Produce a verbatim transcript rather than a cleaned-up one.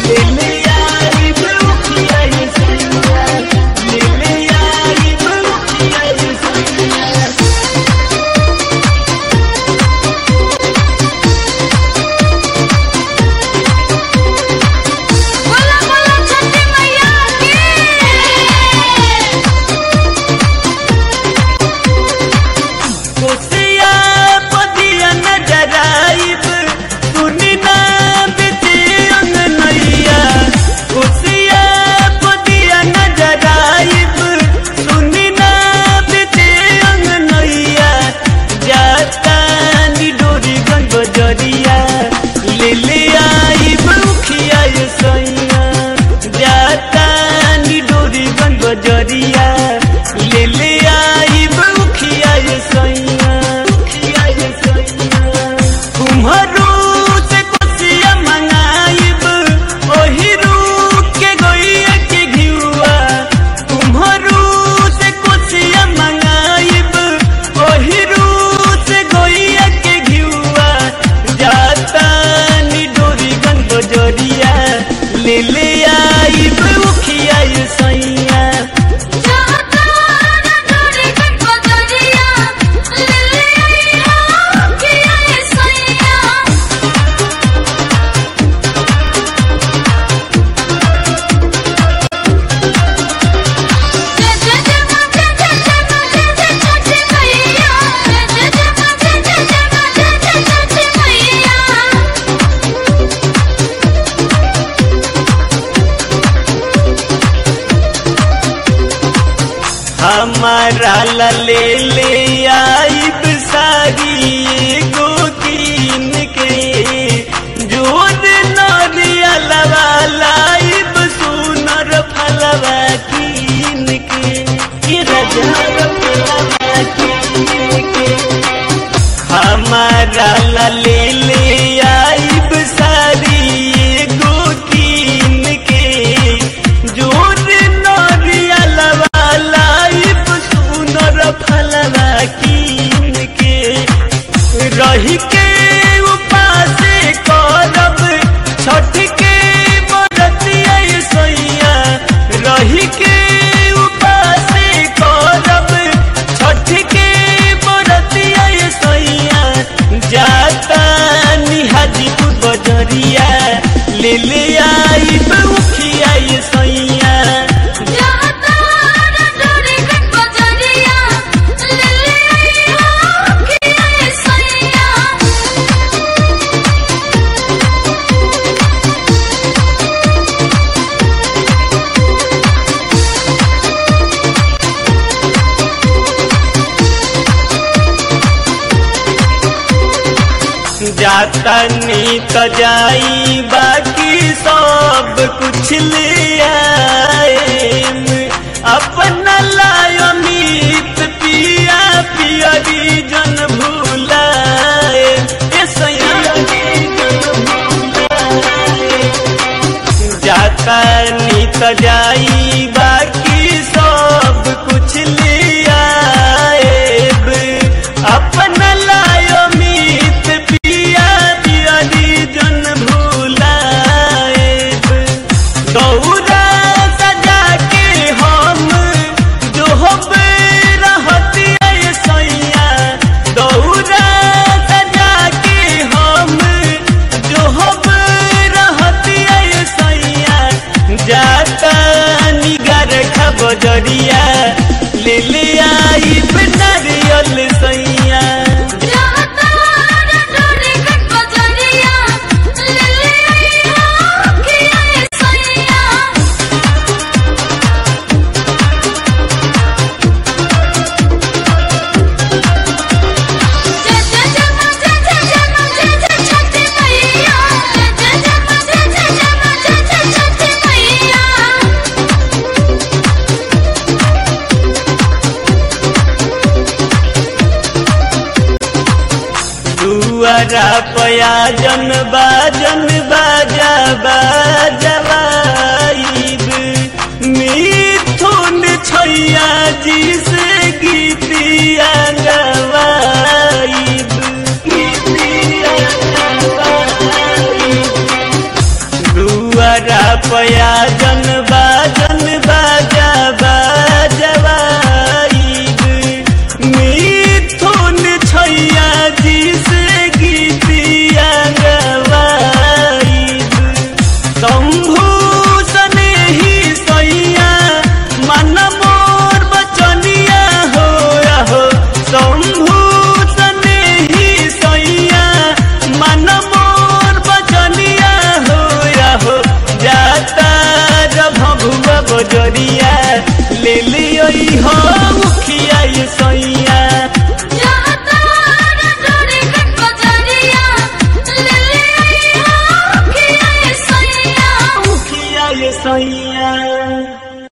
बजरिया ले ले आई बउखिया ये सैया कुम्हरू से कोसिया मंगाइब ओही रूप के गोइया के घिउआ कुम्हरू से कोसिया मंगाइब ओही रूप से गोइया के घिउआ जाता नी डोरी गंग बजरिया ले ले आई बउखिया ये सैया हमारा ले ले आइब सारी गो कीन के जोर नरिया लवा लाइब सुनर फलवा कीन के फलवा कीन के हमारा ले ले आइब सारी गो कीन के जोर नरिया लवा फलवा कीन के रही के उपास करब छठ के बरतिया सैया रही के उपास करब छठ के बरतिया सैया जाता निहाजीपुर बजरिया ले ले आई बउखिया सैया जाता नी तो जाई बाकी सब कुछ ले आए अपना लायो मीत पिया पियरी जन भूलाए जाता नी तो जाई बाकी सब कुछ ले आए अपना लायो मीत दौरा सजा के हम जो रहती सैया दौरा सजा के हम जो रहती सैया जाता निगर खबरिया ले ले आई नारियल सैया दुआरा पया जन बाजन बाजा बाजवाइब मिथुन छैया जी से गीतिया गवाइब गीतिया गवाइब दुआरा पया जन